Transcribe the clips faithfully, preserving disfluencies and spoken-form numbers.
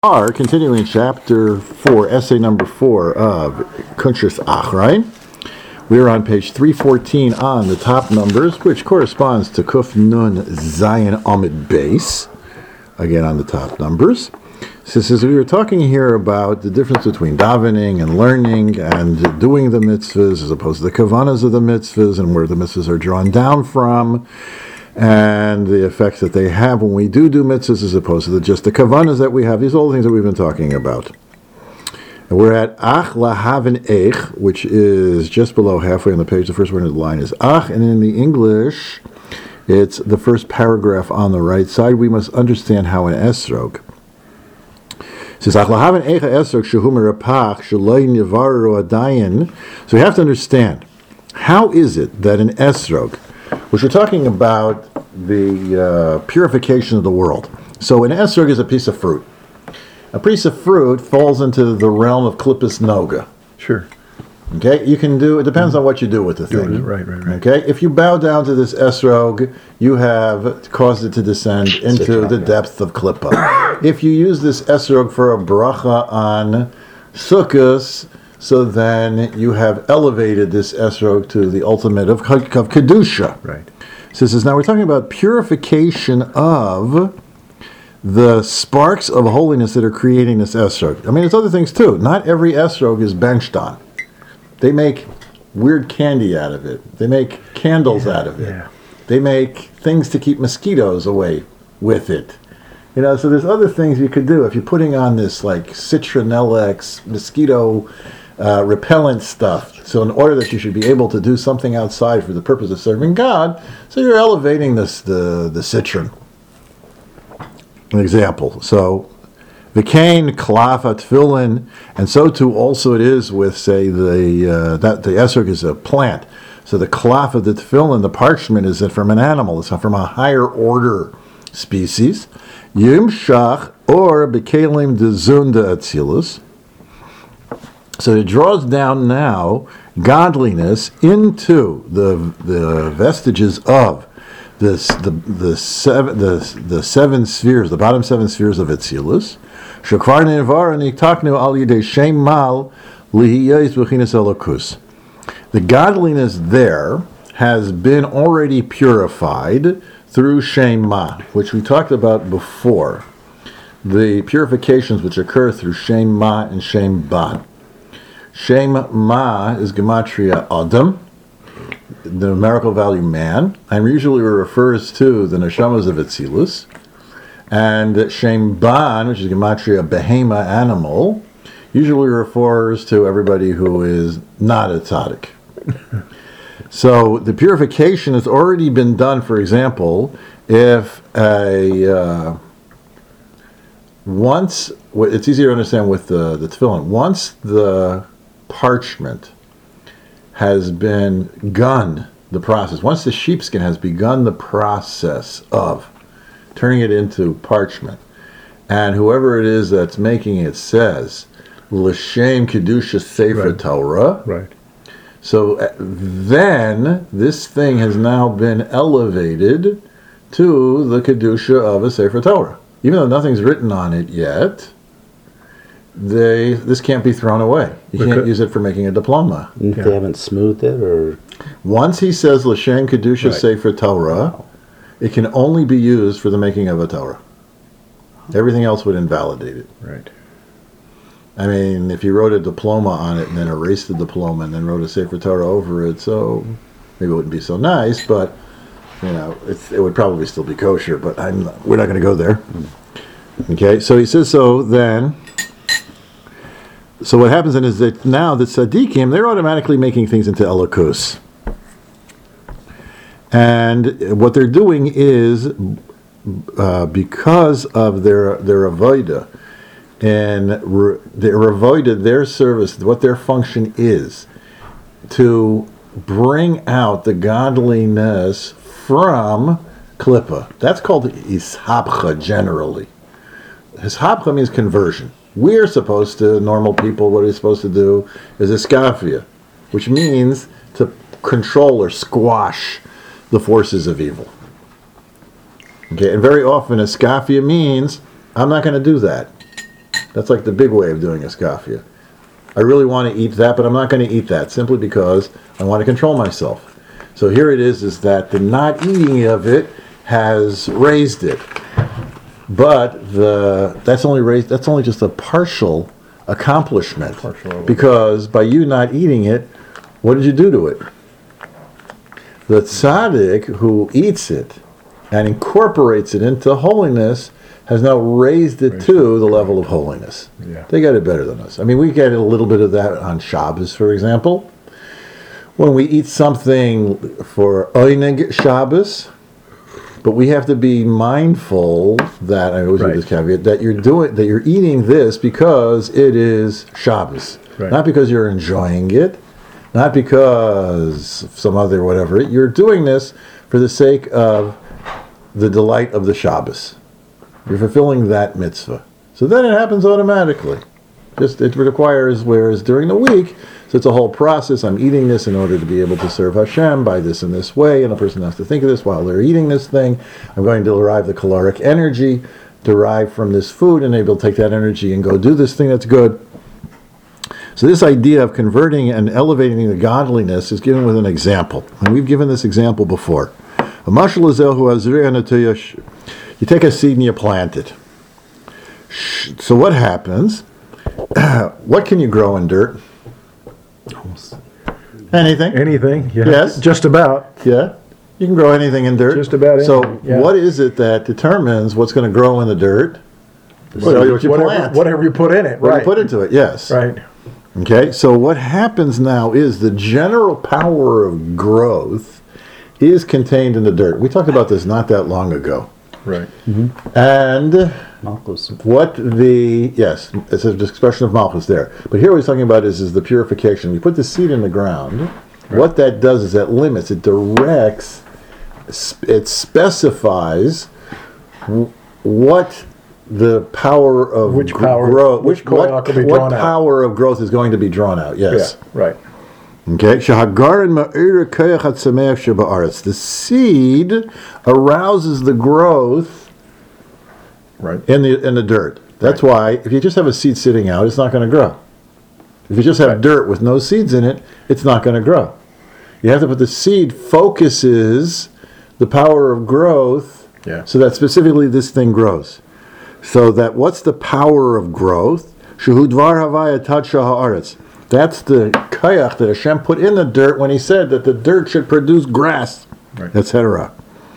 Are continuing chapter four, essay number four of Kuntres Achrayim. We are on page three fourteen on the top numbers, which corresponds to Kuf Nun Zayin Amid Base. Again on the top numbers. So as we were talking here about the difference between davening and learning and doing the mitzvahs as opposed to the kavanas of the mitzvahs and where the mitzvahs are drawn down from, and the effects that they have when we do do mitzvahs as opposed to the, just the kavanas that we have. These are all the things that we've been talking about. And we're at Ach Lahavin Eich, which is just below halfway on the page. The first word in the line is Ach, and in the English, it's the first paragraph on the right side. We must understand how an esrog. It says, Ach Lahavin Eich esrog shehu merapach shaloi nivaru adayin. So we have to understand, how is it that an esrog, which we're talking about the uh, purification of the world. So an esrog is a piece of fruit. A piece of fruit falls into the realm of klippus noga. Sure. Okay, you can do, it depends mm-hmm. on what you do with the thing. It, right, right, right. Okay, if you bow down to this esrog, you have caused it to descend into the depth of klippa. If you use this esrog for a bracha on sukkahs, so then you have elevated this esrog to the ultimate of, of kedusha. Right. So this is, now we're talking about purification of the sparks of holiness that are creating this esrog. I mean, there's other things too. Not every esrog is benched on. They make weird candy out of it. They make candles yeah, out of it. Yeah. They make things to keep mosquitoes away with it. You know, so there's other things you could do if you're putting on this like citronella mosquito Uh, repellent stuff. So in order that you should be able to do something outside for the purpose of serving God, so you're elevating this the the citron. An example. So v'kain klafa tefillin, and so too also it is with say the uh, that the esrog is a plant. So the klaf of the tefillin, the parchment, is from an animal. It's from a higher order species. Yimshach or bekalim de zunda atzilus. So it draws down now godliness into the the vestiges of this the the seven the the seven spheres, the bottom seven spheres of Etzilus. Shekvar nevar niktaknu al yidei shem mal lihiyos b'chinas elokus. The godliness there has been already purified through shem ma, which we talked about before. The purifications which occur through shem ma and shem ba. Shem Ma is gematria Adam, the numerical value man, and usually refers to the neshamas of Etzilus. And Shem Ban, which is gematria behema, animal, usually refers to everybody who is not a tzaddik. So the purification has already been done. For example, if a uh, once it's easier to understand with the the tefillin. Once the parchment has been begun the process. Once the sheepskin has begun the process of turning it into parchment, and whoever it is that's making it says, L'shem Kedusha Sefer right. Torah. Right. So uh, then this thing has now been elevated to the Kedusha of a Sefer Torah. Even though nothing's written on it yet, They this can't be thrown away. You because can't use it for making a diploma. Yeah. They haven't smoothed it, or once he says L'shem Kedusha right. Sefer Torah, wow. It can only be used for the making of a Torah. Everything else would invalidate it. Right. I mean, if you wrote a diploma on it and then erased the diploma and then wrote a Sefer Torah over it, so maybe it wouldn't be so nice, but you know, it's, it would probably still be kosher. But I'm not, we're not going to go there. Mm. Okay. So he says so then. So what happens then is that now the tzaddikim, they're automatically making things into elokus. And what they're doing is, uh, because of their their avodah, and re, their avodah, their service, what their function is, to bring out the godliness from klippa. That's called ishapcha generally. Ishapcha means conversion. We're supposed to, normal people, what are we supposed to do is iskafia, which means to control or squash the forces of evil. Okay, and very often iskafia means I'm not going to do that. That's like the big way of doing iskafia. I really want to eat that, but I'm not going to eat that simply because I want to control myself. So here it is, is that the not eating of it has raised it. But the that's only raised, that's only just a partial accomplishment. Partial. Because by you not eating it, what did you do to it? The tzaddik who eats it and incorporates it into holiness has now raised it Raised to the level of holiness. Yeah. They got it better than us. I mean, we get a little bit of that on Shabbos, for example. When we eat something for Oineg Shabbos, but we have to be mindful that, I always Right. use this caveat, that you're doing, that you're eating this because it is Shabbos. Right. Not because you're enjoying it, not because of some other whatever. You're doing this for the sake of the delight of the Shabbos. You're fulfilling that mitzvah. So then it happens automatically. Just it requires, whereas during the week, so it's a whole process. I'm eating this in order to be able to serve Hashem by this and this way, and a person has to think of this while they're eating this thing. I'm going to derive the caloric energy derived from this food, and able to take that energy and go do this thing that's good. So this idea of converting and elevating the godliness is given with an example. And we've given this example before. You take a seed and you plant it. So what happens? What can you grow in dirt? Anything. Anything? Yeah. Yes. Just about. Yeah. You can grow anything in dirt. Just about So anything, yeah. what is it that determines what's going to grow in the dirt? Well, what you whatever, plant. whatever you put in it. What Right. you put into it, yes. Right. Okay, so what happens now is the general power of growth is contained in the dirt. We talked about this not that long ago. Right. And Malchus. what the, yes, it's an expression of Malchus there. But here what he's talking about is, is the purification. We put the seed in the ground. Right. What that does is that limits, it directs, it specifies w- what the power of Which gr- power- growth, which what, koyach will be what drawn out. power of growth is going to be drawn out, yes. Yeah. Right. Okay, Shahagarin ma'ira koyach hatzameach sheba'aretz. The seed arouses the growth Right. in the in the dirt. That's why if you just have a seed sitting out, it's not going to grow. If you just have Right. dirt with no seeds in it, it's not going to grow. You have to put the seed focuses the power of growth, Yeah. so that specifically this thing grows. So that what's the power of growth? Shehu dvar havaya tad haaretz. That's the kayach that Hashem put in the dirt when He said that the dirt should produce grass, Right. et cetera.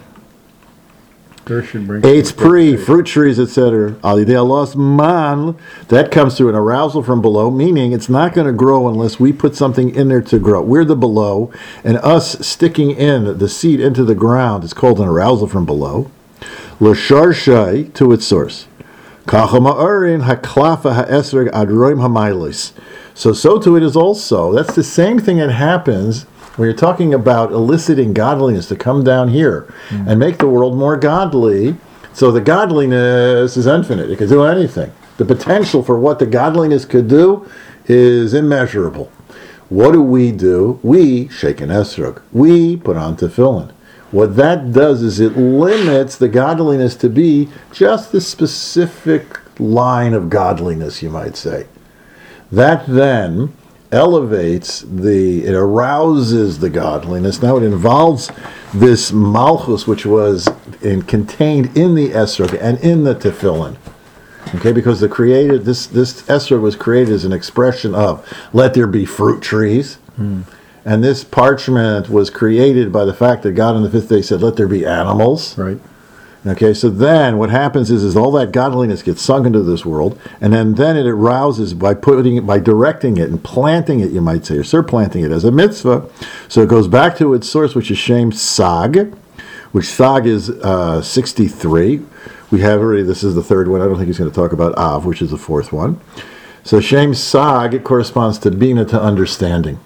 Dirt should bring. Eitz pri, fruit trees, et cetera. Al yidei alos man, that comes through an arousal from below, meaning it's not going to grow unless we put something in there to grow. We're the below, and us sticking in the seed into the ground is called an arousal from below. L'sharshai, to its source. Kacha ma'arin haklafa ha'esreg adroim hamaylis. So, so to it is also. That's the same thing that happens when you're talking about eliciting godliness to come down here mm. and make the world more godly. So the godliness is infinite. It can do anything. The potential for what the godliness could do is immeasurable. What do we do? We shake an esrog. We put on tefillin. What that does is it limits the godliness to be just the specific line of godliness, you might say. That then elevates the, it arouses the godliness. Now it involves this malchus, which was in, contained in the esrog and in the tefillin. Okay, because the created, this, this esrog was created as an expression of, let there be fruit trees. Hmm. And this parchment was created by the fact that God on the fifth day said, let there be animals. Right. Okay, so then what happens is, is all that godliness gets sunk into this world, and then, then it arouses by putting it, by directing it and planting it, you might say, or surplanting it as a mitzvah. So it goes back to its source, which is Shem Sag, which Sag is uh, sixty-three. We have already, this is the third one. I don't think he's going to talk about Av, which is the fourth one. So Shem Sag, it corresponds to Bina, to understanding.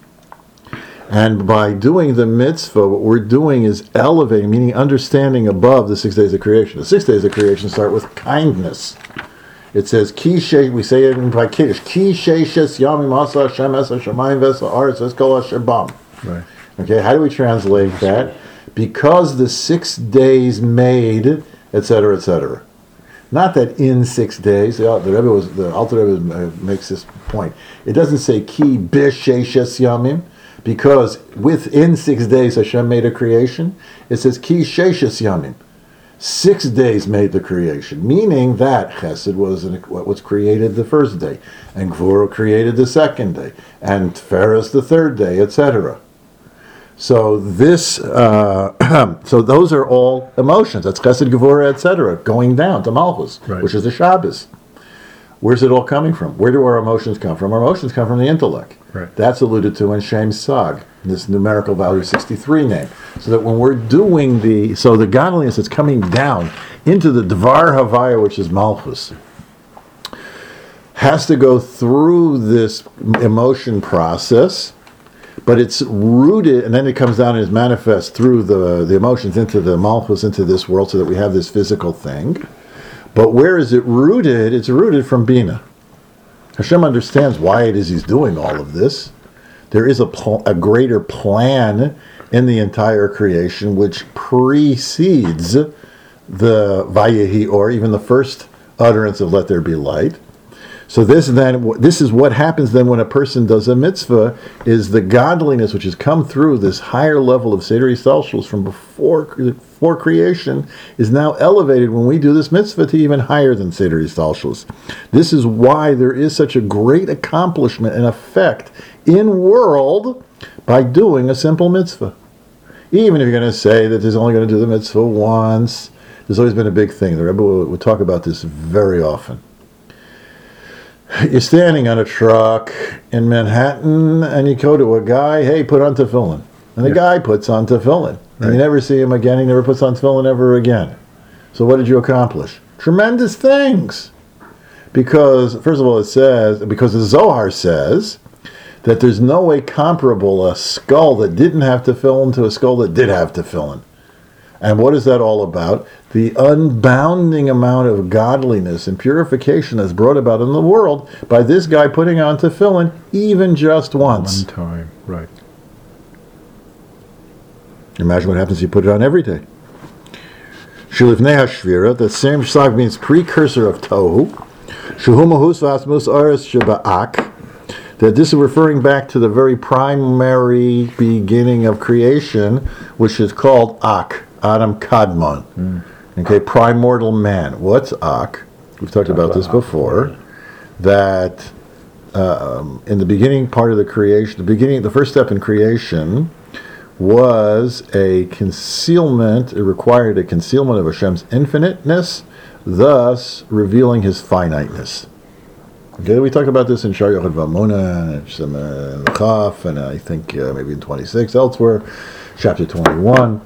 And by doing the mitzvah, what we're doing is elevating, meaning understanding above the six days of creation. The six days of creation start with kindness. It says, Ki she, we say it in by Kiddush, Ki sheishes yamim asa Hashem es hashamayim ves haaretz es kol asher bam. Right. Okay, how do we translate that? Because the six days made, et cetera, et cetera. Not that in six days. The, the Rebbe was the Alter Rebbe uh, makes this point. It doesn't say ki b'sheishes yamim, because within six days Hashem made a creation. It says ki sheishes yamim. Six days made the creation, meaning that Chesed was an, what was created the first day, and Gvura created the second day, and Tiferes the third day, et cetera. So this, uh, so those are all emotions. That's Chesed, Gevurah, et cetera, going down to Malchus, Right. which is the Shabbos. Where's it all coming from? Where do our emotions come from? Our emotions come from the intellect. Right. That's alluded to in Shem Sag, this numerical value sixty-three name. So that when we're doing the, so the godliness that's coming down into the Dvar Havaya, which is Malchus, has to go through this emotion process. But it's rooted, and then it comes down and is manifest through the, the emotions into the Malchus, into this world, so that we have this physical thing. But where is it rooted? It's rooted from Bina. Hashem understands why it is he's doing all of this. There is a, pl- a greater plan in the entire creation which precedes the Vayehi, or even the first utterance of let there be light. So this then, this is what happens then when a person does a mitzvah, is the godliness which has come through this higher level of Seder Yisrael from before, before creation is now elevated when we do this mitzvah to even higher than Seder Yisrael. This is why there is such a great accomplishment and effect in world by doing a simple mitzvah. Even if you're going to say that there's only going to do the mitzvah once, there's always been a big thing. The Rebbe will, will talk about this very often. You're standing on a truck in Manhattan, and you go to a guy, hey, put on tefillin. And the Yeah. guy puts on tefillin. And Right. you never see him again. He never puts on tefillin ever again. So what did you accomplish? Tremendous things. Because, first of all, it says, because the Zohar says that there's no way comparable a skull that didn't have tefillin to a skull that did have tefillin. And what is that all about? The unbounding amount of godliness and purification that's brought about in the world by this guy putting on tefillin even just once. One time, right. Imagine what happens if you put it on every day. Shilifnei hashvira, the same sag means precursor of tohu. Shuhu mahus v'asmus aris sheba'ak. That this is referring back to the very primary beginning of creation, which is called Ak, Adam Kadmon. Mm. Okay, primordial man. What's Ak? We've talked about this before. That um, in the beginning part of the creation, the beginning, the first step in creation was a concealment. It required a concealment of Hashem's infiniteness, thus revealing His finiteness. Okay, we talked about this in Shar Yochad Vamona, and some uh, Chaf, and I think uh, maybe in twenty-six elsewhere, chapter twenty-one.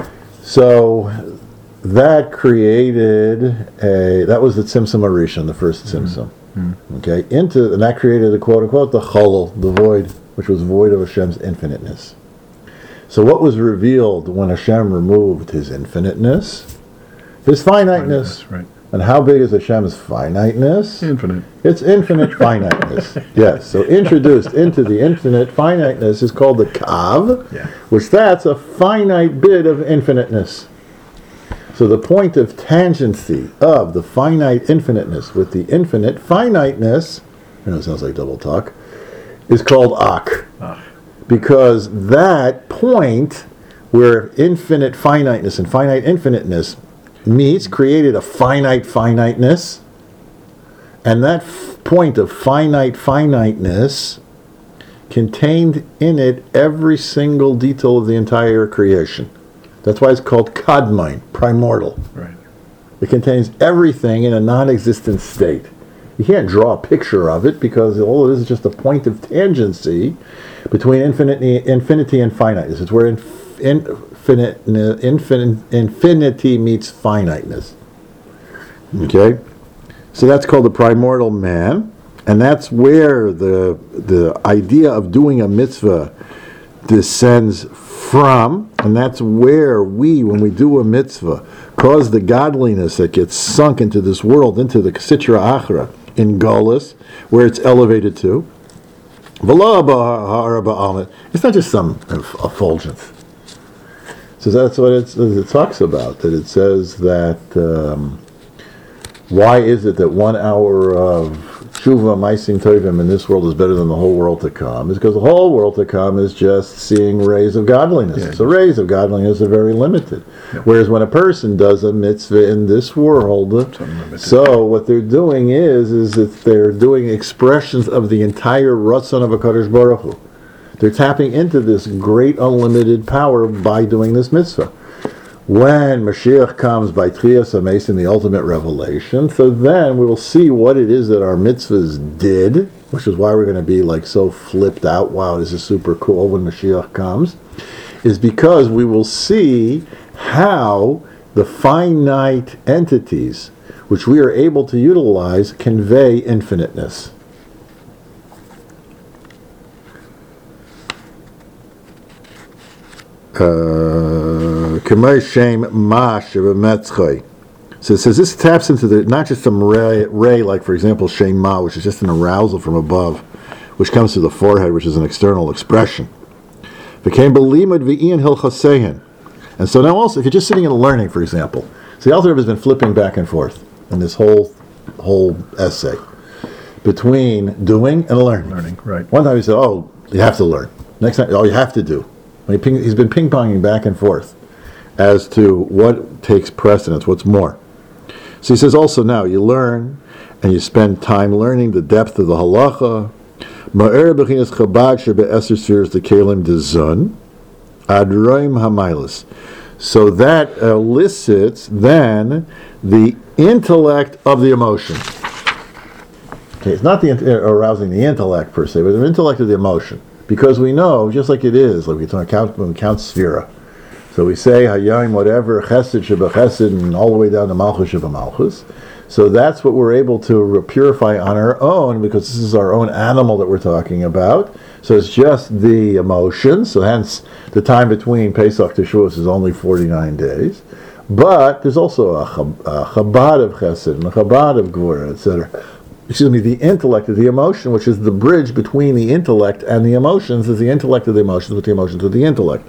So that created a, that was the Tzimtzum Arishan, the first Tzimtzum. Mm-hmm. Okay, into, and that created the quote unquote the Cholol, the void, which was void of Hashem's infiniteness. So what was revealed when Hashem removed His infiniteness? His finiteness. Finiteness, right. And how big is Hashem's finiteness? Infinite. It's infinite finiteness. Yes. So introduced into the infinite finiteness is called the Kav, Yeah. which that's a finite bit of infiniteness. So the point of tangency of the finite infiniteness with the infinite finiteness, I know it sounds like double talk, is called Ak. Ah. Because that point where infinite finiteness and finite infiniteness meets created a finite finiteness, and that f- point of finite finiteness contained in it every single detail of the entire creation. That's why it's called Kadmon, primordial. Right. It contains everything in a non-existent state. You can't draw a picture of it because all it is is just a point of tangency between infinity, infinity and finiteness. It's where inf- infinite, infin- infinity meets finiteness. Okay? So that's called the primordial man, and that's where the the idea of doing a mitzvah descends from, and that's where we, when we do a mitzvah, cause the godliness that gets sunk into this world, into the Sitra Achra, in Golus, where it's elevated to. It's not just some effulgence. So that's what it's, it talks about, that it says that um, Why is it that one hour of tshuva maisim tovim in this world is better than the whole world to come? It's because the whole world to come is just seeing rays of godliness. Yeah. So rays of godliness are very limited. Yeah. Whereas when a person does a mitzvah in this world, unlimited. so what they're doing is is that they're doing expressions of the entire ratzon of HaKadosh Baruch Hu. They're tapping into this great unlimited power by doing this mitzvah. When Mashiach comes by Trias HaMesim, the ultimate revelation, so then we will see what it is that our mitzvahs did, which is why we're going to be like so flipped out, wow, this is super cool when Mashiach comes, is because we will see how the finite entities which we are able to utilize convey infiniteness. Uh, so it says this taps into the not just some ray, ray like for example Shem Ma, which is just an arousal from above, which comes through the forehead, which is an external expression. Became belimud v'ian hilchasehen. And so now also, if you're just sitting and learning, for example, so the Alter Rebbe has been flipping back and forth in this whole whole essay between doing and learning. Learning, right. One time he said, "Oh, you have to learn." Next time, "Oh, you have to do." When he ping, he's been ping-ponging back and forth as to what takes precedence, what's more. So he says also now, you learn and you spend time learning the depth of the halacha. Ma'er b'chinas chabad shebe'eser spheres the kelim dezun adroim hamaylis. So that elicits then the intellect of the emotion. Okay, it's not the arousing the intellect per se, but the intellect of the emotion. Because we know, just like it is, like we talk count when we count Sphira. So we say Hayayim whatever, Chesed Sheba Chesed, and all the way down to Malchus Sheba Malchus. So that's what we're able to purify on our own, because this is our own animal that we're talking about. So it's just the emotions. So hence the time between Pesach to Shavuos is only forty-nine days. But there's also a, chab- a Chabad of Chesed and a Chabad of Gvura, et cetera. Excuse me, the intellect of the emotion, which is the bridge between the intellect and the emotions, is the intellect of the emotions with the emotions of the intellect.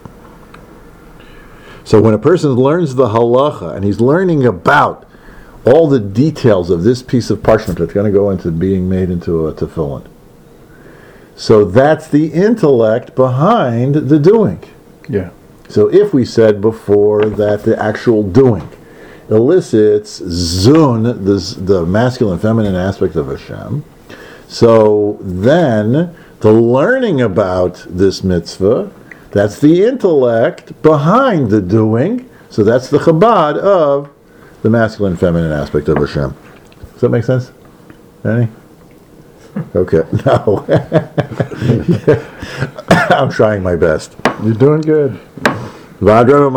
So when a person learns the halacha, and he's learning about all the details of this piece of parchment that's going to go into being made into a tefillin, so that's the intellect behind the doing. Yeah. So if we said before that the actual doing elicits zun, the, the masculine feminine aspect of Hashem, so then the learning about this mitzvah, that's the intellect behind the doing, so that's the chabad of the masculine feminine aspect of Hashem. Does that make sense? Any? Okay, no. I'm trying my best. You're doing good. And so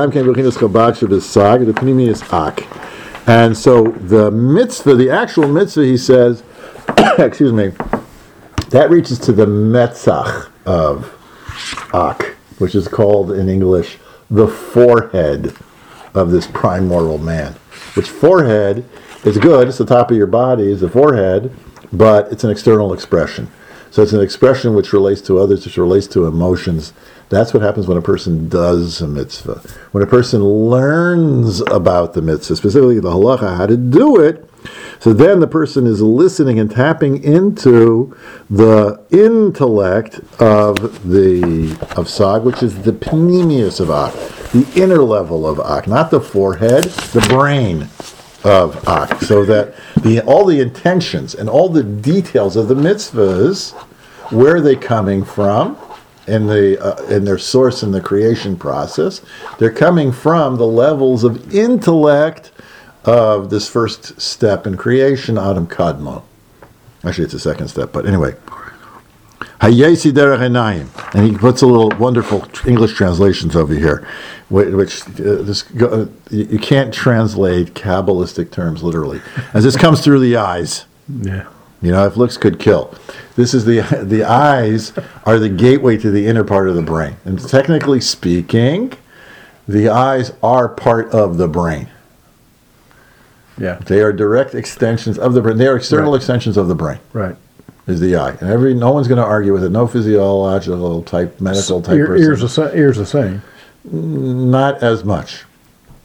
the mitzvah, the actual mitzvah, he says, excuse me, that reaches to the metzach of Ak, which is called in English the forehead of this primordial man. Which forehead is good, it's the top of your body, is the forehead, but it's an external expression. So it's an expression which relates to others, which relates to emotions. That's what happens when a person does a mitzvah. When a person learns about the mitzvah, specifically the halacha, how to do it, so then the person is listening and tapping into the intellect of the of Sag, which is the pneumius of Ak, the inner level of Ak, not the forehead, the brain of Ak. So that the all the intentions and all the details of the mitzvahs, where are they coming from? In the uh, in their source in the creation process, they're coming from the levels of intellect of this first step in creation, Adam Kadmon. Actually, it's a second step, but anyway. Hayesi derech einayim, and he puts a little wonderful English translations over here, which, which uh, this uh, you, you can't translate Kabbalistic terms literally, as this comes through the eyes. Yeah. You know, if looks could kill. This is the the eyes are the gateway to the inner part of the brain. And technically speaking, the eyes are part of the brain. Yeah. They are direct extensions of the brain. They are external Right. extensions of the brain. Right. Is the eye. And every no one's going to argue with it. No physiological type, medical type Ear, person. ears, the sa- ears the same. Not as much.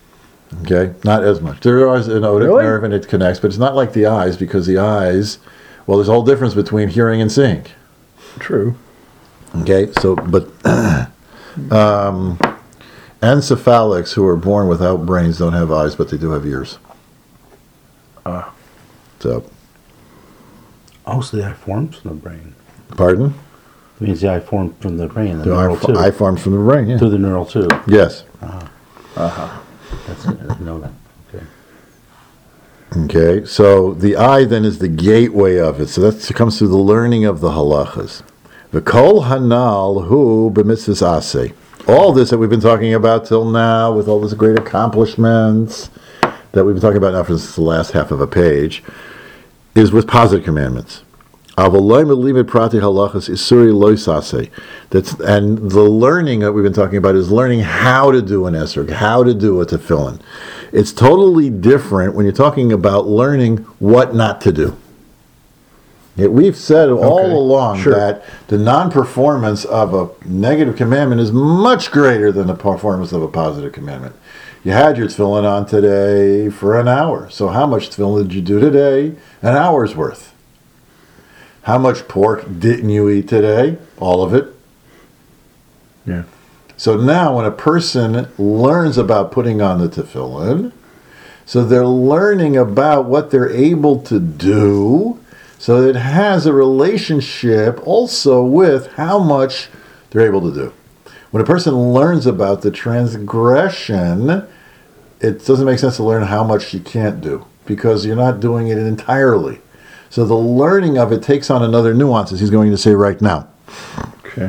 Okay, not as much. There is an otic Really? nerve and it connects, but it's not like the eyes because the eyes, well, there's a whole difference between hearing and seeing. True. Okay, so, but um, encephalics who are born without brains don't have eyes, but they do have ears. Ah. So, Oh, so the eye forms from the brain. pardon? It means the eye formed from the brain, the, The neural eye, tube. eye forms from the brain, yeah. Through the neural tube. Yes. Uh-huh. That's it. I didn't know that. Okay. Okay, so the eye then is the gateway of it. So that comes through the learning of the halachas. The kol hanal hu b'mitzvahs aseh. All this that we've been talking about till now, with all these great accomplishments that we've been talking about now for the last half of a page, is with positive commandments. Avaloi melimit prati halachas isuri lois aseh. That's and the learning that we've been talking about is learning how to do an esrog, how to do a tefillin. It's totally different when you're talking about learning what not to do. Yeah, we've said all Okay, along sure. that the non-performance of a negative commandment is much greater than the performance of a positive commandment. You had your tefillin on today for an hour. So how much tefillin did you do today? An hour's worth. How much pork didn't you eat today? All of it. Yeah. So now when a person learns about putting on the tefillin, so they're learning about what they're able to do, so it has a relationship also with how much they're able to do. When a person learns about the transgression, it doesn't make sense to learn how much you can't do because you're not doing it entirely. So the learning of it takes on another nuance, as he's going to say right now. Okay.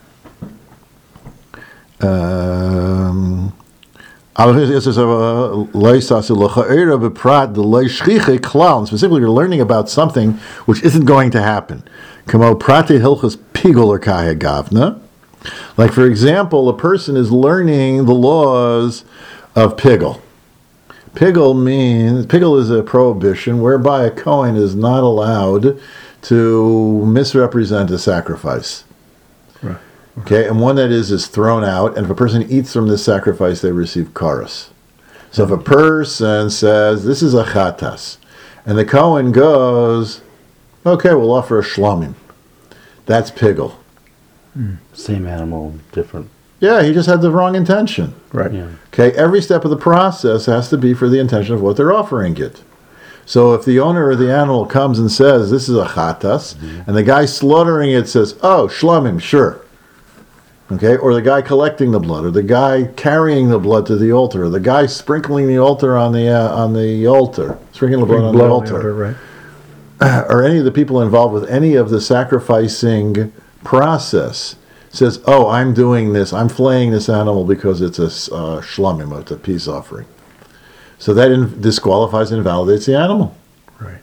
Um, specifically, you're learning about something which isn't going to happen. Like, for example, a person is learning the laws of pigel. Pigel means, pigel is a prohibition whereby a Kohen is not allowed to misrepresent a sacrifice. Right. Okay, and one that is is thrown out, and if a person eats from this sacrifice, they receive karas. So if a person says, this is a chatas, and the Kohen goes, okay, we'll offer a shlomim. That's pigel. Same animal, different. Yeah, he just had the wrong intention. Right. Yeah. Okay, every step of the process has to be for the intention of what they're offering it. So if the owner of the animal comes and says, this is a chatas, mm-hmm. and the guy slaughtering it says, oh, shlomim, sure. Okay, or the guy collecting the blood, or the guy carrying the blood to the altar, or the guy sprinkling the altar on the uh, on the altar, sprinkling the blood on Blood the on the altar, altar, right. or any of the people involved with any of the sacrificing process says, oh, I'm doing this, I'm flaying this animal because it's a uh, shlomim, it's a peace offering. So that in- disqualifies and invalidates the animal. Right.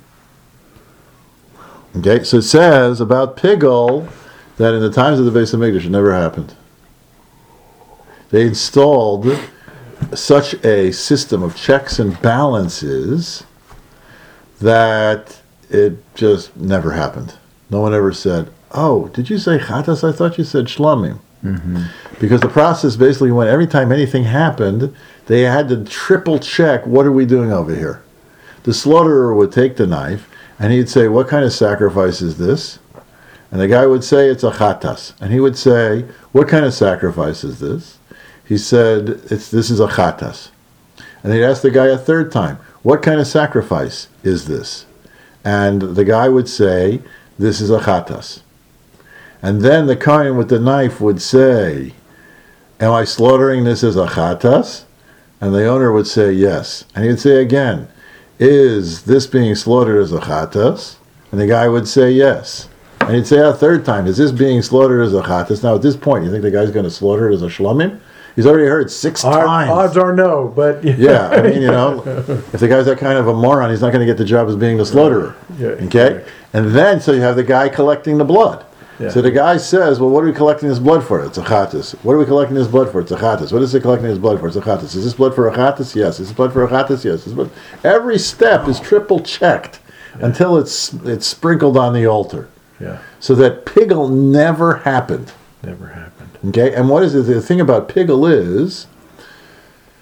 Okay, so it says about pigel that in the times of the Beis Hamikdash it never happened. They installed such a system of checks and balances that it just never happened. No one ever said, oh, did you say chatas? I thought you said shlomim. Mm-hmm. Because the process basically went, every time anything happened, they had to triple check, what are we doing over here? The slaughterer would take the knife, and he'd say, what kind of sacrifice is this? And the guy would say, it's a chatas. And he would say, what kind of sacrifice is this? He said, it's this is a chatas. And he'd ask the guy a third time, what kind of sacrifice is this? And the guy would say, this is a chatas. And then the Kohen with the knife would say, am I slaughtering this as a chatas? And the owner would say, yes. And he would say again, is this being slaughtered as a chatas? And the guy would say, yes. And he'd say a third time, is this being slaughtered as a chatas? Now at this point, you think the guy's going to slaughter it as a shlomim? He's already heard six times. Odds are no, but Yeah, I mean, you know, if the guy's that kind of a moron, he's not going to get the job as being the slaughterer. Yeah, Okay? right. And then, so you have the guy collecting the blood. Yeah. So the guy says, well, what are we collecting this blood for? It's a chatas. What are we collecting this blood for? It's a chatas. What is it collecting this blood for? It's a chatas. Is this blood for a chatas? Yes. Is this blood for a chatas? Yes. Is this blood? Every step is triple checked until it's it's sprinkled on the altar. Yeah. So that pigel never happened. Never happened. Okay? And what is it? The thing about pigel is,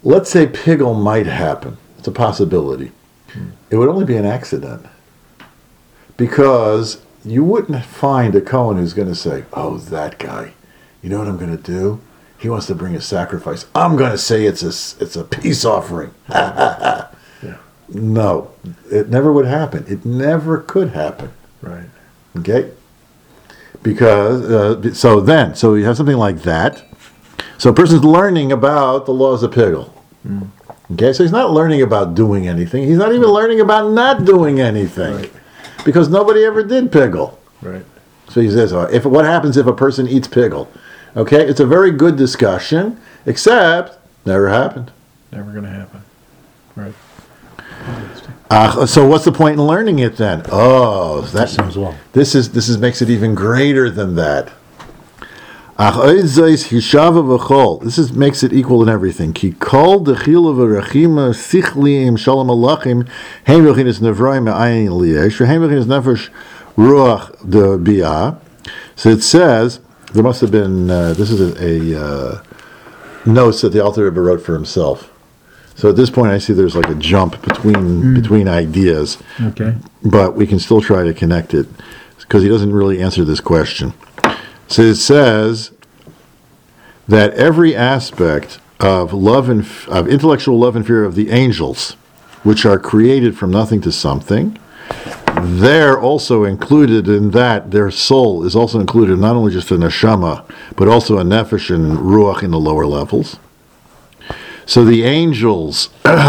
let's say Pigel might happen. It's a possibility. It would only be an accident. Because you wouldn't find a Cohen who's going to say, oh, that guy, you know what I'm going to do? He wants to bring a sacrifice. I'm going to say it's a, it's a peace offering. Yeah. No, it never would happen. It never could happen. Right. Okay? Because, uh, so then, so you have something like that. So a person's learning about the laws of Pigel. Mm. Okay, so he's not learning about doing anything. He's not even learning about not doing anything. Right. Because nobody ever did Pigel. Right. So he says, uh, if what happens if a person eats Pigel? Okay, it's a very good discussion, except never happened. Never going to happen. Right. Uh, so what's the point in learning it then? Oh, that sounds well. This is this is makes it even greater than that. Ach ois zeis hishava v'chol. This is makes it equal in everything. Ki kol dechila v'rachima sichliim shalom alachim hein v'chinas nevroim me'ayin liyesh v'hein v'chinas nefesh ruach de biyah. So it says there must have been uh, this is a, a uh, notes that the Alter Rebbe wrote for himself. So at this point, I see there's like a jump between mm. between ideas. Okay. But we can still try to connect it because he doesn't really answer this question. So it says that every aspect of love and of intellectual love and fear of the angels, which are created from nothing to something, they're also included in that. Their soul is also included not only just a neshama, but also a nefesh and ruach in the lower levels. So the angels,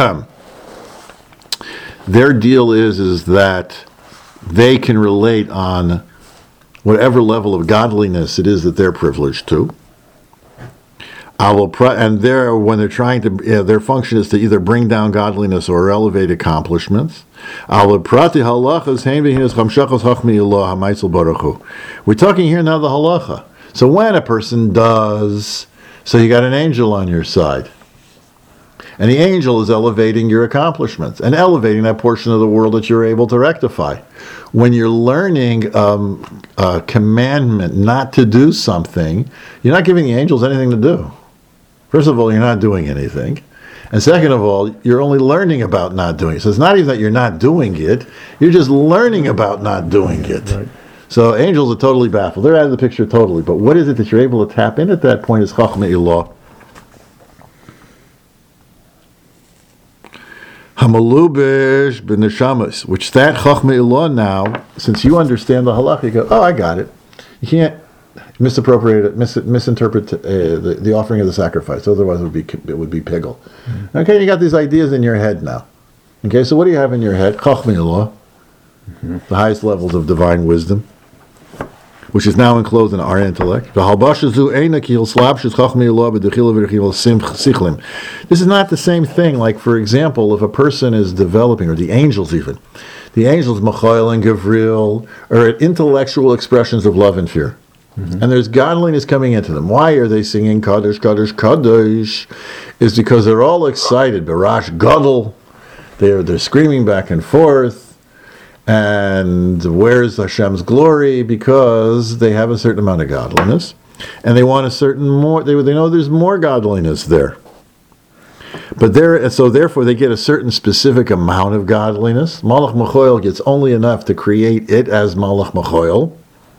their deal is is that they can relate on whatever level of godliness it is that they're privileged to. I will, pr- and they're when they're trying to, yeah, their function is to either bring down godliness or elevate accomplishments. We're talking here now the halacha. So when a person does, so you got an angel on your side. And the angel is elevating your accomplishments and elevating that portion of the world that you're able to rectify. When you're learning um, a commandment not to do something, you're not giving the angels anything to do. First of all, you're not doing anything. And second of all, you're only learning about not doing it. So it's not even that you're not doing it, you're just learning about not doing it. Right. So angels are totally baffled. They're out of the picture totally. But what is it that you're able to tap in at that point is Chachma Ilah. Hamalubish b'neshamas, which that Chachma Ilah now, since you understand the halach, you go, oh, I got it. You can't misappropriate it, mis- misinterpret uh, the, the offering of the sacrifice. Otherwise, it would be it would be pigel. Mm-hmm. Okay, you got these ideas in your head now. Okay, so what do you have in your head? Chachma Ilah, mm-hmm. the highest levels of divine wisdom, which is now enclosed in our intellect. This is not the same thing. Like, for example, if a person is developing, or the angels even, the angels, Michael and Gabriel, are intellectual expressions of love and fear. Mm-hmm. And there's godliness coming into them. Why are they singing Kaddish, Kaddish, Kaddish? Is because they're all excited. Barash Gadol. They're, they're screaming back and forth. And where's Hashem's glory? Because they have a certain amount of godliness, and they want a certain more. They they know there's more godliness there. But there, so therefore, they get a certain specific amount of godliness. Malach Machoil gets only enough to create it as Malach Machoil.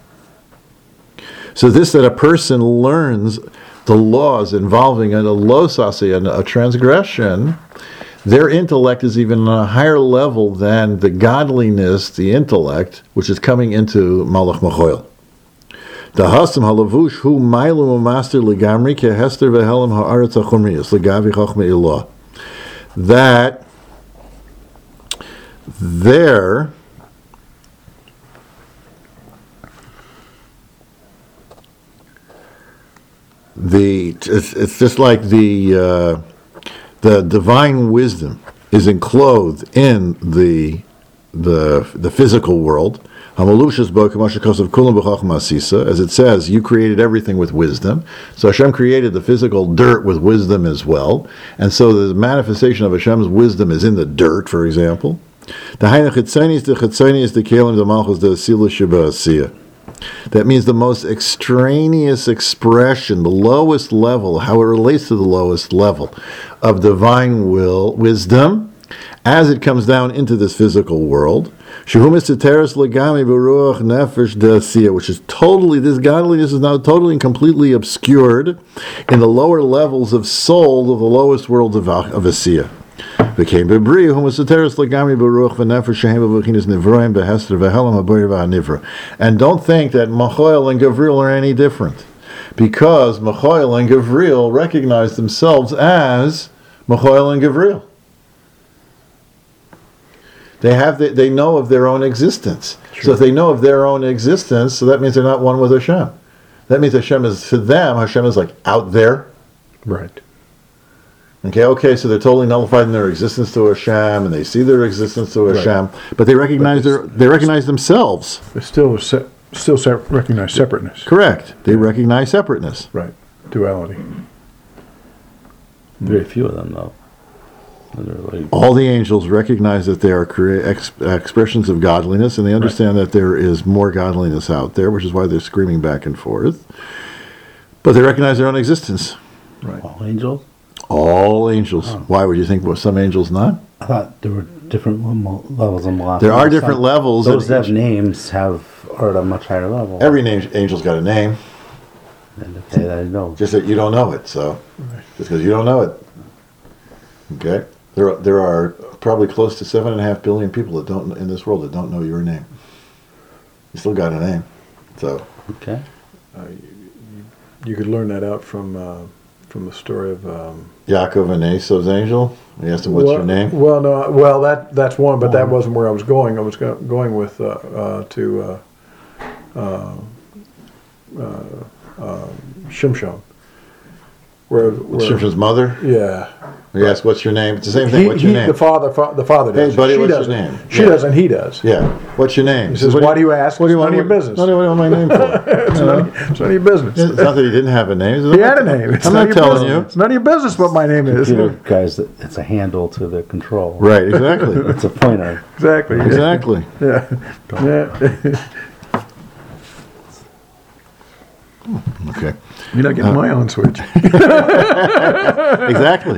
So this that a person learns the laws involving a losasi, a transgression. Their intellect is even on a higher level than the godliness, the intellect, which is coming into Malach Machoil. The Hasam Halavush hu Mailu Master Ligamri ke Hester vehelam haaretz hachumriyas Ligavi Chachma Ilah. That there the it's, it's just like the. Uh, The divine wisdom is enclosed in the the the physical world. As it says, you created everything with wisdom. So Hashem created the physical dirt with wisdom as well. And so the manifestation of Hashem's wisdom is in the dirt, for example. The That means the most extraneous expression, the lowest level, how it relates to the lowest level of divine will, wisdom, as it comes down into this physical world. Which is totally, this godliness is now totally and completely obscured in the lower levels of soul of the lowest world of, of Asiya. Became Bebri, whom was Sateris Lagami Baruch Venefesh Shehem Bavuchinis Nivroim Behester Vehelam Haboyer Vahanivra. And don't think that Machoil and Gavriel are any different, because Machoil and Gavriel recognize themselves as Machoil and Gavriel. They have the, they know of their own existence. Sure. So if they know of their own existence, so that means they're not one with Hashem. That means Hashem is, to them, Hashem is like out there. Right. Okay, okay, so they're totally nullified in their existence to Hashem, and they see their existence to Hashem, right. But they recognize but their they recognize themselves. They still se- still se- recognize separateness. Correct. They recognize separateness. Right. Duality. Very few of them, though. Like, all the angels recognize that they are crea- ex- expressions of godliness, and they understand right. that there is more godliness out there, which is why they're screaming back and forth. But they recognize their own existence. Right. All angels? All angels. Oh. Why would you think well, some angels not? I thought there were different levels of malachim. There are different some, levels. Those that have names have are at a much higher level. Every name, angel's got a name. And okay, I know. Just that you don't know it, so right. just because you don't know it. Okay? There are, there are probably close to seven and a half billion people that don't in this world that don't know your name. You still got a name, so okay. Uh, you, you could learn that out from uh, from the story of um, Yaakov and Esau's angel. He asked him, "What's well, your name?" Well, no, well that that's one, but that wasn't where I was going. I was go- going with uh, uh, to uh, uh, uh, uh, Shimshon, where, where Shimshon's mother. Yeah. He asked, "What's your name?" It's the same thing. He, What's your he, name? The father, fa- the father does. Hey, buddy, she what's doesn't. your name? She yeah. doesn't. He does. Yeah. What's your name? He says, "Why do you ask? What do you it's want? none of your business. What do you want my name for? it's, none of, it's none of your business." It's not that he didn't have a name. He had a name. It's I'm not not your telling business. you. It's none of your business what my name is. Computer guys, it's a handle to the control. Right. Exactly. It's a pointer. Exactly. Exactly. Yeah. yeah. Okay. You're not getting uh, my on switch. Exactly.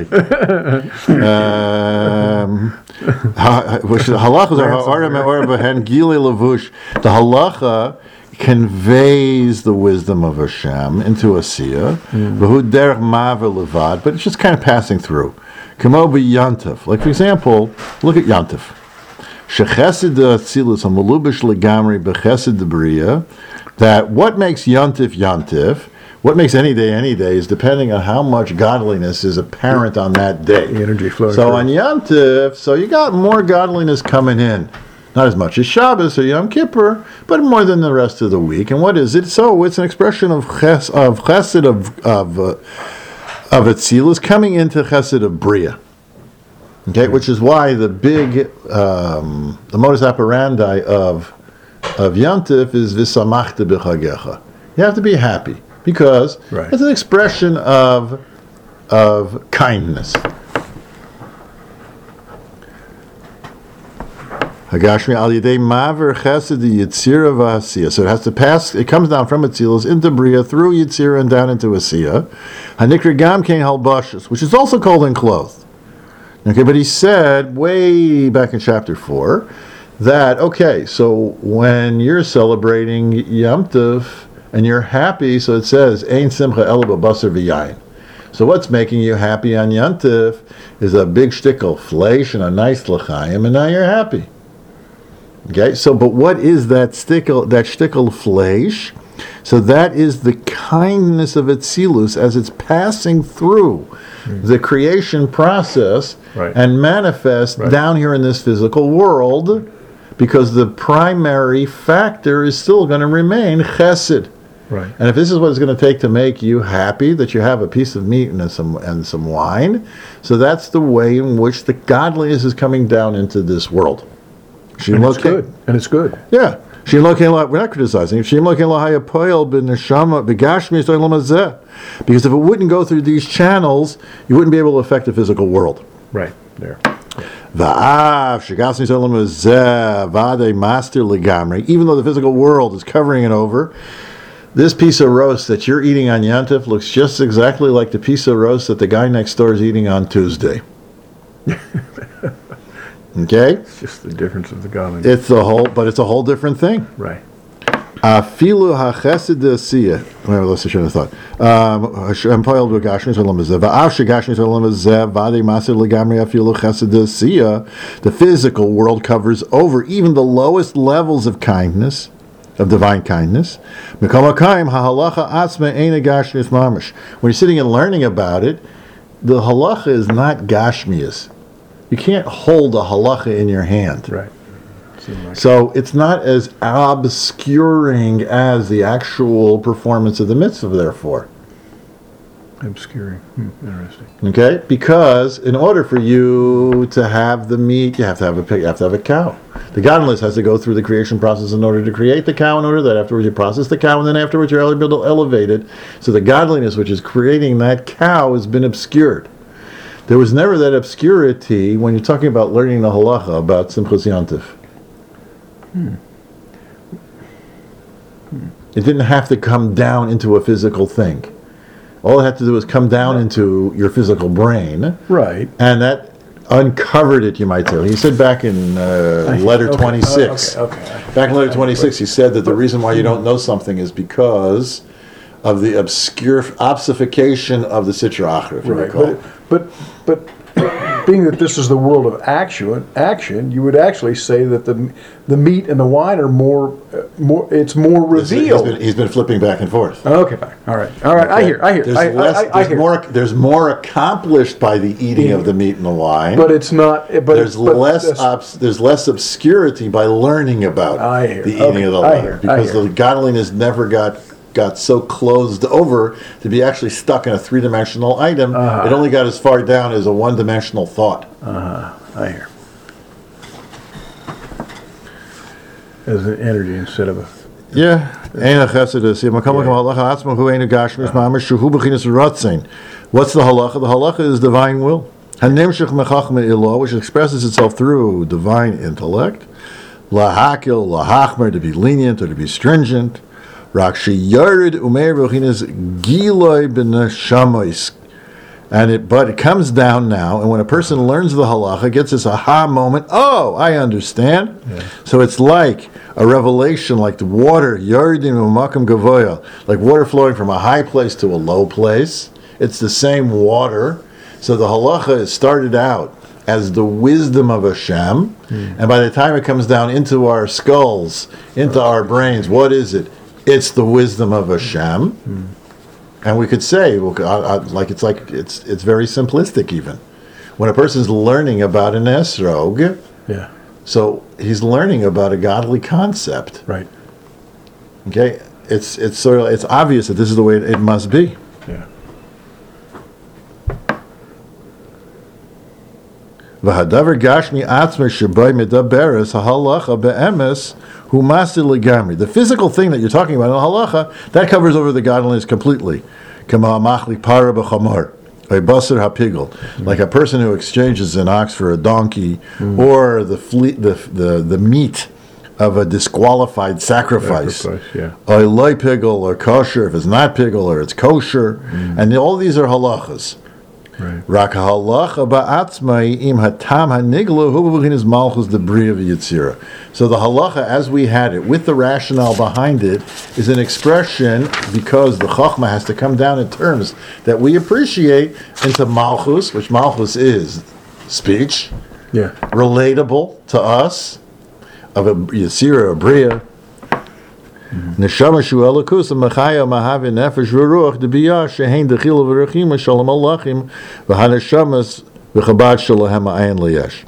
um, which the halachas are ha'ara me'or b'hen gilei lavush. The halacha conveys the wisdom of Hashem into Asiya, v'hu derech maver levad, but it's just kind of passing through. Kamo b'yantif. Like, for example, look at yantif. Shechesed atzilus ha'malubish legamri b'chesed debriya. That what makes yantif yantif, what makes any day any day, is depending on how much godliness is apparent on that day. The energy flow. So on yantif, so you got more godliness coming in. Not as much as Shabbos or Yom Kippur, but more than the rest of the week. And what is it? So it's an expression of ches, of chesed of of uh, of Atzilus coming into chesed of Bria. Okay, mm-hmm. Which is why the big um, the modus operandi of of Yantif is V'samachta b'chagecha. You have to be happy because right. It's an expression of of kindness. Hagashmi al yedei maver chesed yitzira v'asiya. So it has to pass. It comes down from Atzilus into Bria through Yitzira and down into Asiya. Hanikra gam kein halbashus, which is also called enclothed. Okay, but he said way back in chapter four that okay, so when you're celebrating Yom Tov and you're happy, so it says ein simcha ela b'basar v'yayin. So what's making you happy on Yom Tov is a big shtickle fleish and a nice l'chaim, and now you're happy. Okay, so but what is that stickle, that shtickle fleish? So that is the kindness of Atzilus as it's passing through mm. the creation process right. and manifest right. down here in this physical world, because the primary factor is still going to remain chesed. Right. And if this is what it's going to take to make you happy, that you have a piece of meat and some and some wine, so that's the way in which the godliness is coming down into this world. And it's good. And it's good. Yeah. We're not criticizing. Because if it wouldn't go through these channels, you wouldn't be able to affect the physical world. Right. There. Va'av shegasni solam hazeh vade master legamri. Even though the physical world is covering it over, this piece of roast that you're eating on Yantif looks just exactly like the piece of roast that the guy next door is eating on Tuesday. Okay? It's just the difference of the godliness. It's a whole, but it's a whole different thing. Right. Afilu hachesed asiya. Well, let's see. Should have thought. Um, Poiled v'gashmi z'olam hazeh. Va'av shegashmi z'olam hazeh v'adei maser legamri afilu chesed asiya. The physical world covers over even the lowest levels of kindness, of divine kindness. Mikol hakayim hahalacha atzma eina gashmius mamish. When you're sitting and learning about it, the halacha is not gashmius. You can't hold a halacha in your hand. Right. Seemed like So it's not as obscuring as the actual performance of the mitzvah, therefore. obscuring. Hmm, interesting. Okay? Because in order for you to have the meat, you have to have a pig, you have to have a cow. The godliness has to go through the creation process in order to create the cow, in order that afterwards you process the cow, and then afterwards you're able to elevate it. So the godliness which is creating that cow has been obscured. There was never that obscurity when you're talking about learning the halacha about Simchas Yantif. Hmm. It didn't have to come down into a physical thing. All it had to do was come down into your physical brain, Right. and that uncovered it, you might say. He said back in uh, letter Okay, twenty-six. uh, okay, okay. Back in letter twenty-six, he said that the reason why you don't know something is because of the obscure obfuscation of the Sitra Achra, if you Right. recall. But, but, but being that this is the world of action, action, you would actually say that the the meat and the wine are more, uh, more. It's more He's revealed. been, he's been flipping back and forth. Okay, fine. All right. All right. I Okay? hear. I hear. There's, I, less, I, I, I there's hear. more. There's more accomplished by the eating of the meat and the wine. But it's not. But there's but less. that's- Obs, there's less obscurity by learning about I hear. the eating Okay, of the I letter, hear. I because hear. the godliness never got got so closed over to be actually stuck in a three dimensional item. Uh-huh. It only got as far down as a one dimensional thought. I hear. As an energy instead of a. Yeah. What's the halacha? The halacha is divine will, which expresses itself through divine intellect. Lahakil, lahachmer, to be lenient or to be stringent. Rakshi yared umeir v'chinas giloi b'neshamois. And it, but it comes down now, and when a person learns the halacha, gets this aha moment. Oh, I understand. Yeah. So it's like a revelation, like the water, yardim u'makam gavoya, like water flowing from a high place to a low place. It's the same water. So the halacha is started out as the wisdom of Hashem, mm. and by the time it comes down into our skulls, into our brains, what is it? It's the wisdom of Hashem. Mm. And we could say, well, I, I, like it's like it's it's very simplistic even. When a person's learning about an esrog, Yeah. so he's learning about a godly concept. Right. Okay, it's it's sort of it's obvious that this is the way it, it must be. Yeah. V'hadavar gashmi atzmer shebay medaberes halacha be'emes hu master legamri. The physical thing that you're talking about in the halacha, that covers over the godliness completely. Kama machli para b'chamar, a basar hapigel, like a person who exchanges an ox for a donkey, mm. or the, fle- the the the meat of a disqualified sacrifice. Sacrifice, yeah. A loy pigel or kosher, if it's not pigel or it's kosher, mm. and all these are halachas. Right. Rak halacha ba'atzmai im hatam haniglu hu b'chinas malchus the bria v'yitzira. So the halacha, as we had it, with the rationale behind it, is an expression because the chachma has to come down in terms that we appreciate into malchus, which malchus is speech, Yeah. relatable to us, of a yitzira, a bria. Neshama shu elokus machaya mahavi nefesh v'ruach debiyah shehein dechila v'rechima shalom alachim v'hanashamas v'chabad shalahem ayin liyesh.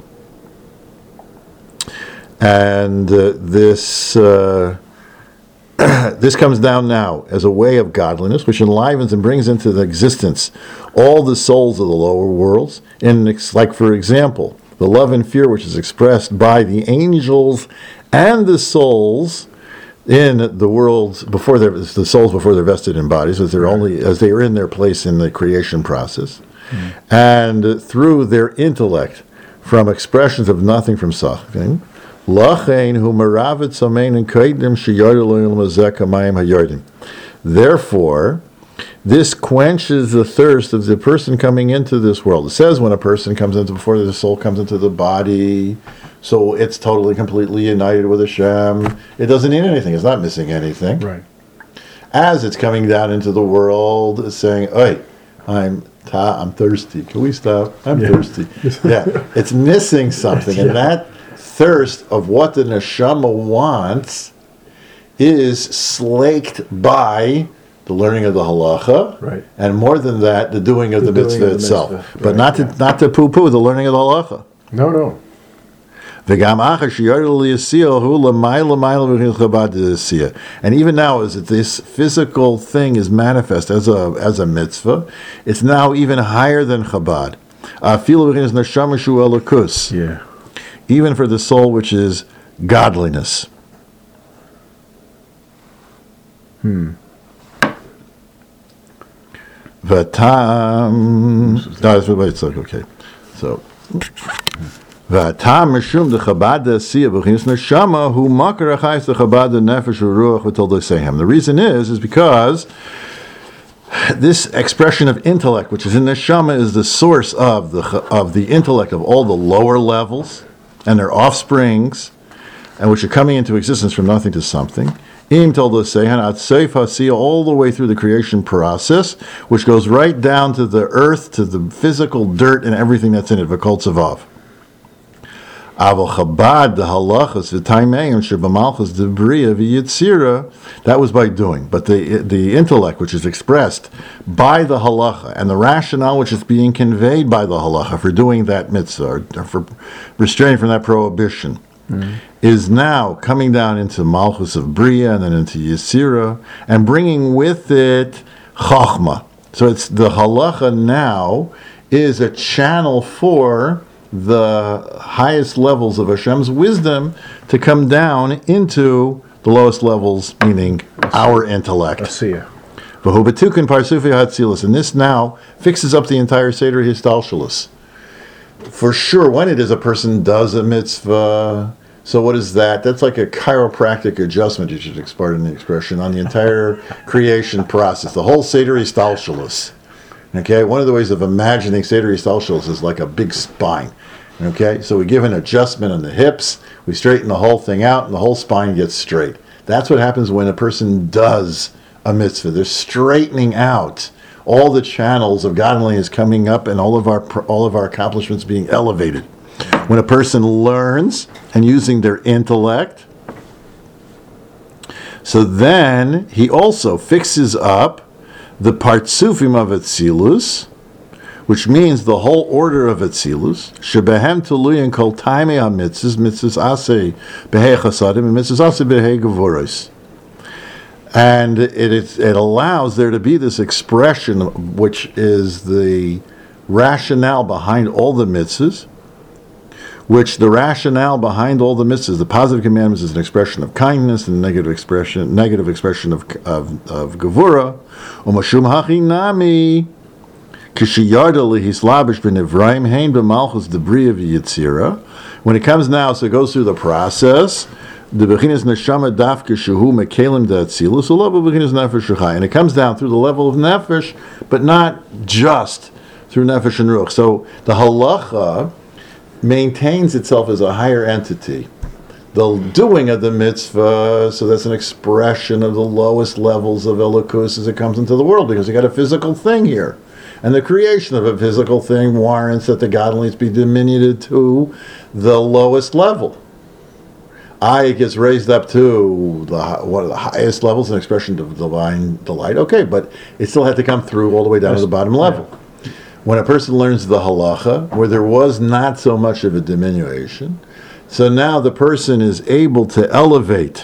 And uh, this uh, this comes down now as a way of godliness, which enlivens and brings into the existence all the souls of the lower worlds. In like, for example, the love and fear which is expressed by the angels and the souls in the world before they're the souls before they're vested in bodies, as they're only as they are in their place in the creation process, mm. and through their intellect from expressions of nothing from something. Lachein hu meravet samein and kaidim sheyardu lo'il mazek hamayim hayardim. Therefore, this quenches the thirst of the person coming into this world. It says when a person comes into, before the soul comes into the body, so it's totally, completely united with Hashem. It doesn't need anything. It's not missing anything. Right. As it's coming down into the world, it's saying, "Hey, I'm ta, I'm thirsty. Can we stop? I'm Yeah. thirsty." Yeah, it's missing something, and that thirst of what the neshama wants is slaked by the learning of the halacha, Right. and more than that, the doing of the, The doing mitzvah of the itself. mitzvah, But right, not to yeah. not to poo-poo the learning of the halacha. No, no. And even now, as this physical thing is manifest as a as a mitzvah, it's now even higher than Chabad. Yeah. Even for the soul, which is godliness. Hmm. Vatam. No, that's what it's like. Okay, so. Vatam mishum de Chabad asiyah b'chinas neshama hu makar achayis de Chabad nefesh uruach v'tol dosehem. The reason is is because this expression of intellect, which is in neshama, is the source of the of the intellect of all the lower levels and their offsprings, and which are coming into existence from nothing to something. Im told us all the way through the creation process, which goes right down to the earth, to the physical dirt and everything that's in it. V'kol tzavav. Aval Chabad the halachas v'taimeim shebamalchus the bria v'yitzira. That was by doing, but the the intellect, which is expressed by the halacha, and the rationale which is being conveyed by the halacha for doing that mitzvah, or for restraining from that prohibition, mm-hmm. is now coming down into Malchus of Bria and then into Yisira, and bringing with it Chachma. So it's the halacha now is a channel for the highest levels of Hashem's wisdom to come down into the lowest levels, meaning our intellect. Asiyah. V'hubetukin parsufi hatzilus, and this now fixes up the entire Seder Histalshalus. For sure, when it is a person does a mitzvah, so what is that? That's like a chiropractic adjustment, you should pardon the expression, on the entire creation process, the whole Seder Histalshalus. Okay, one of the ways of imagining Seder Histalshalus is like a big spine. Okay, so we give an adjustment on the hips, we straighten the whole thing out, and the whole spine gets straight. That's what happens when a person does a mitzvah. They're straightening out all the channels of godliness coming up, and all of our all of our accomplishments being elevated. When a person learns and using their intellect, so then he also fixes up the partsufim of Atzilus, which means the whole order of Atzilus, shebehem tuluyin kol taimei ha-mitzvahs, mitzvahs aseh behei chasadim, and mitzvahs aseh behei gevuros. And it, it, it allows there to be this expression, which is the rationale behind all the mitzvahs, which the rationale behind all the mitzvahs, the positive commandments, is an expression of kindness, and the negative expression, negative expression of of, of gevura. Umashum hachinami kishiyarda lihislabish b'nivraim hein b'malchus debriya v'yitzira. When it comes now, so it goes through the process. The bechinas neshama dafka shehu mekelim da'atzilus ulav bechinas nefesh shechai, and it comes down through the level of nefesh, but not just through nefesh and ruach. So the halacha maintains itself as a higher entity. The doing of the mitzvah, so that's an expression of the lowest levels of elokus as it comes into the world, because you got a physical thing here. And the creation of a physical thing warrants that the godliness be diminuted to the lowest level. I gets raised up to the one of the highest levels, an expression of divine delight. Okay, but it still had to come through all the way down to the bottom level. When a person learns the halacha, where there was not so much of a diminution, so now the person is able to elevate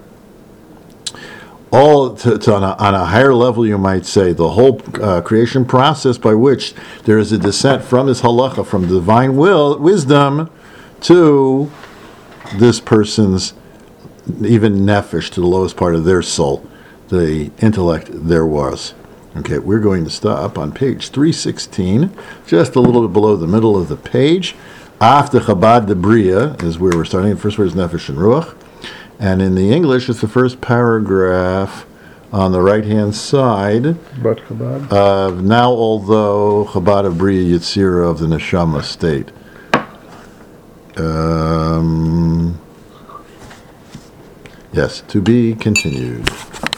all to, to on, a, on a higher level, you might say, the whole uh, creation process by which there is a descent from this halacha, from divine will, wisdom, to this person's even nefesh, to the lowest part of their soul, the intellect there was. Okay, we're going to stop on page three sixteen, just a little bit below the middle of the page. After Chabad de Bria is where we're starting. The first word is Nefesh and Ruach. And in the English, it's the first paragraph on the right-hand side. But Chabad. Of now, although Chabad of Bria Yitzira of the Neshama state. Um, yes, to be continued.